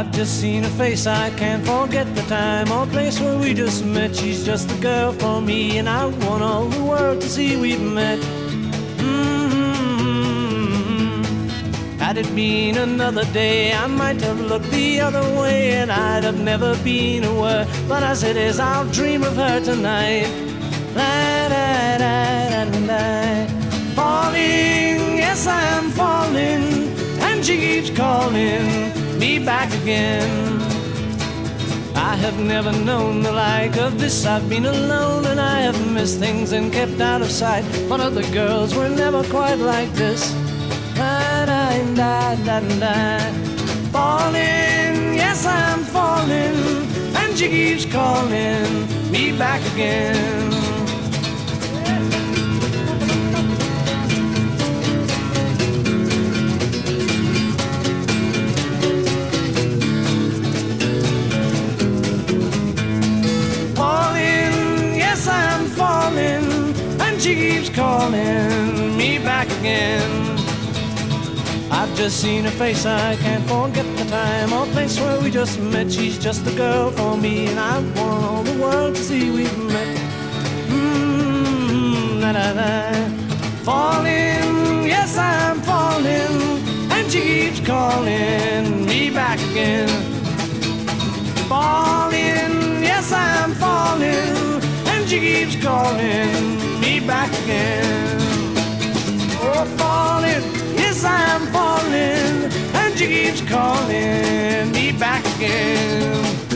I've just seen her face, I can't forget the time or place where we just met. She's just the girl for me, and I want all the world to see we've met. Had it been another day, I might have looked the other way, and I'd have never been aware. But as it is, I'll dream of her tonight. Falling, yes, I am falling, and she keeps calling me back again. I have never known the like of this. I've been alone and I have missed things and kept out of sight, but other girls were never quite like this. Falling, yes, I'm falling, and she keeps calling me back again. Falling, yes, I'm falling, and she keeps calling me back again. I've just seen her face, I can't forget the time or place where we just met. She's just the girl for me, and I want all the world to see we've met. Falling, yes, I'm falling, and she keeps calling me back again. Falling, yes, I'm falling, and she keeps calling me back again. Oh, falling, yes, I'm falling, and she keeps calling me back again.